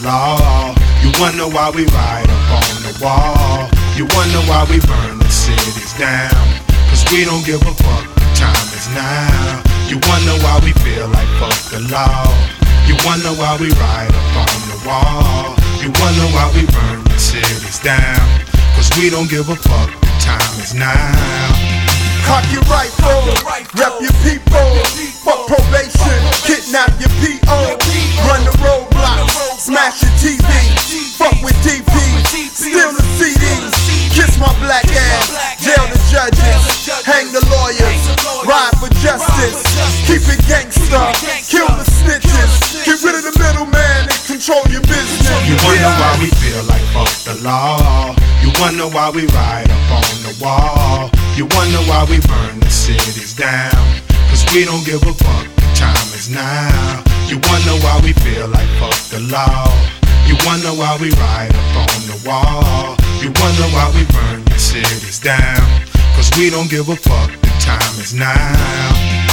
law. You wonder why we ride up on the wall. You wonder why we burn the cities down. Cause we don't give a fuck, the time is now. You wonder why we feel like fuck the law. You wonder why we ride up on the wall. You wonder why we burn the cities down. Cause we don't give a fuck, the time is now. Cock your rifle, rep your people. Fuck probation, kidnap your P.O. Run the roadblocks, smash your TV. Fuck with DP, steal the CDs. Kiss my black ass, jail the judges, hang the lawyers, ride for justice. Keep it gangsta, kill the snitches. Get rid of the middleman and control your business. You wonder why we feel like fuck the law. You wonder why we ride up on the wall. You wonder why we burn the cities down. Cause we don't give a fuck, the time is now. You wonder why we feel like fuck the law. You wonder why we ride up on the wall. You wonder why we burn the cities down. Cause we don't give a fuck, the time is now.